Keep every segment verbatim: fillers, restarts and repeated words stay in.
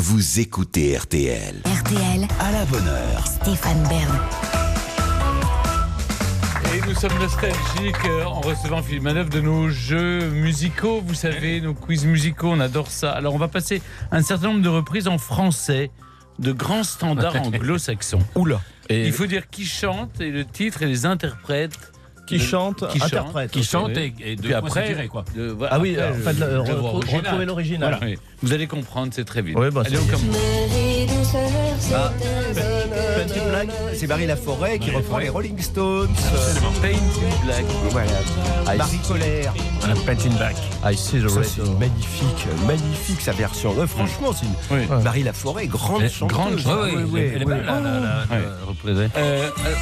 Vous écoutez R T L. R T L. À la bonne heure. Stéphane Bern. Et nous sommes nostalgiques en recevant Philippe Manœuvre de nos jeux musicaux. Vous savez, nos quiz musicaux, on adore ça. Alors, on va passer un certain nombre de reprises en français, de grands standards anglo-saxons. Oula. Et il faut dire qui chante et le titre et les interprètes. Qui chante, qui interprète. Qui chante et, et de Puis quoi après, s'attirer, quoi. de, voilà, Ah oui, après, euh, enfin, de la- le- re- l'œuvre re- originale. retrouver l'original. Voilà. Oui. Vous allez comprendre, c'est très vite. Oui, bah, Allez, ça on y est. commence. Ah, Painted Black, c'est Marie Laforêt qui reprend les Rolling Stones. Painted Black. Voilà. Marie Colère. Painting Back. I see the Ça, c'est une magnifique, magnifique sa version. Euh, franchement, c'est une Oui. Marie Laforêt, grande Elle- chanteuse. grande chanteuse. Oui, oui, oui, elle est oui. belle, la, la, la, la Ouais. reprise. Euh, euh,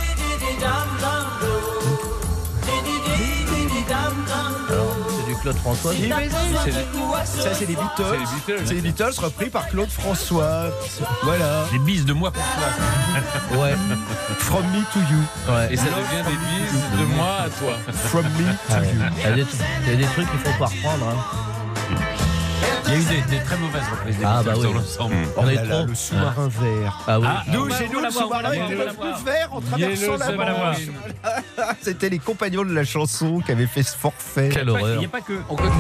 Alors, c'est du Claude François. c'est les- Ça, c'est les Beatles. C'est les Beatles. C'est les Beatles repris par Claude François. Voilà. Des bises de moi pour toi. Ouais. From me to you. Ouais. Et ça devient des bises de moi à toi. From me to you. Il y a des, il y a des trucs qu'il faut pas reprendre. Hein. Il y a eu des, des très mauvaises reprises des Ah, Beatles bah oui. sur l'ensemble. Oh On est là là, trop. le sous-marin vert. Ah oui. Ah, Nous, on va- chez on nous, va le voir, on sous-marin va était voir, le on va voir. plus vert en traversant Yellow la Submarine. Manche. C'était les compagnons de la chanson qui avaient fait ce forfait. Quelle Il horreur. n'y a pas que. On continue.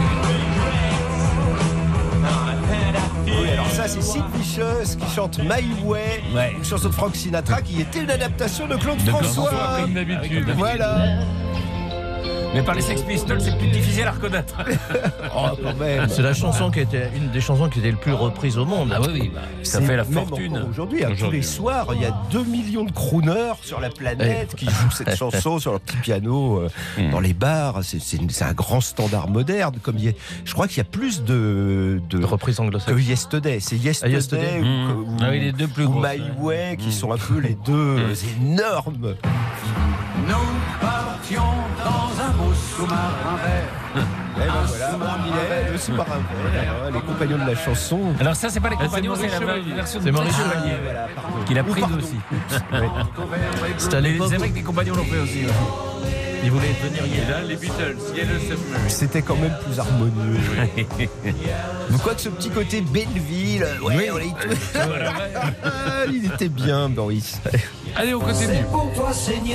Oui, alors ça, c'est Sid Vicious qui chante My Way, Ouais. une chanson de Frank Sinatra qui était une adaptation de Claude De Claude François. François, Comme d'habitude. Voilà. Mais par les Sex Pistols, c'est plus difficile à reconnaître. Oh, quand même. C'est la chanson qui était une des chansons qui était le plus reprise au monde. Ah oui, oui. Bah, ça C'est fait la même fortune. encore Aujourd'hui, hein, tous Aujourd'hui. les soirs, il y a deux millions de crooners sur la planète qui jouent cette chanson sur leur petit piano euh, dans les bars. C'est, c'est, c'est un grand standard moderne. Comme il y a- je crois qu'il y a plus de, de Reprise que anglo-saxonne. Yesterday. C'est Yesterday, Ah, Yesterday. ou, Mmh. ou- Ah oui, les deux plus ou grosses. My Way qui sont un peu les deux énormes. Nous partions dans un beau sous-marin vert. Et ben voilà, Milet, le sous-marin vert, hein, les compagnons de la chanson. Alors ça, c'est pas les Ah, c'est compagnons, c'est Maurice la Chevalier. version de C'est Maurice Maurice Chevalier. Chevalier. Voilà, pardon. Qu'il a Ou pris pardon. aussi. C'était à Mais l'époque c'est où vrai que les compagnons l'ont fait aussi. ouais. ils voulaient devenir Et là, les Beatles, Yellow Submarine. C'était quand même plus harmonieux. Mais quoi que ce petit côté Belleville, ouais, on l'a eu tout. Ah, il était bien, Boris. Allez, on continue. Pour toi, Seigneur.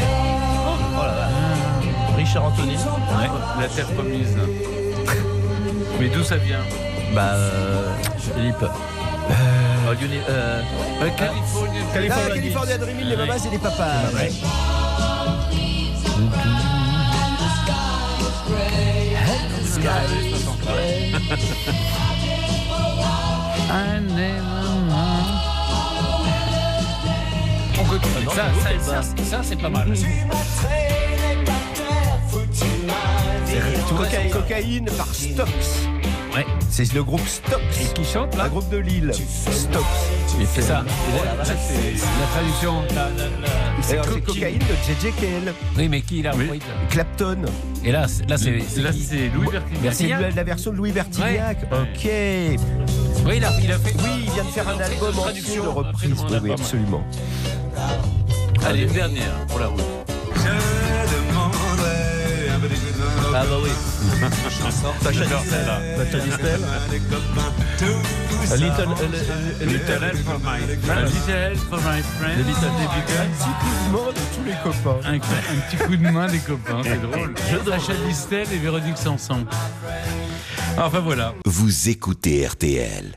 Richard Anthony. Ouais, la terre promise. Mais d'où ça vient? Bah, euh, Philippe. Oh, Uni- euh, Euh, California. Ah, California. California Dreaming, les mamas et les papas. Ouais. On continue. Ça, ça, ça, ça, c'est pas mal. Cocaïne, cocaïne par Stox. Ouais. C'est le groupe Stox. Et qui chante Un là? groupe de Lille. Stox. C'est ça. Et là, là, c'est la traduction. la- la- la- C'est Co- cocaïne de J J K L. Oui, mais qui l'a repris? Clapton. Et là, c'est- là, c'est. Là, qui c'est Louis Bertignac. C'est Bertignac. la, la version de Louis Bertignac. Ouais. Ok. Oui, il a, il a fait. Oui, il vient de faire un album entier traduction, de reprises. absolument, Oui, oui, pas mal. absolument. Allez, une dernière pour la route. Ah bah oui. Sacha Distel. Sacha Distel. A little, a- a- a- Little help for my friend. Little help for my friend. Les Beatles. Des Beatles. Petit coup de main de tous les copains. Un, un petit coup de main des copains, c'est drôle. Sacha Distel et Véronique Sanson. Enfin voilà. Vous écoutez R T L.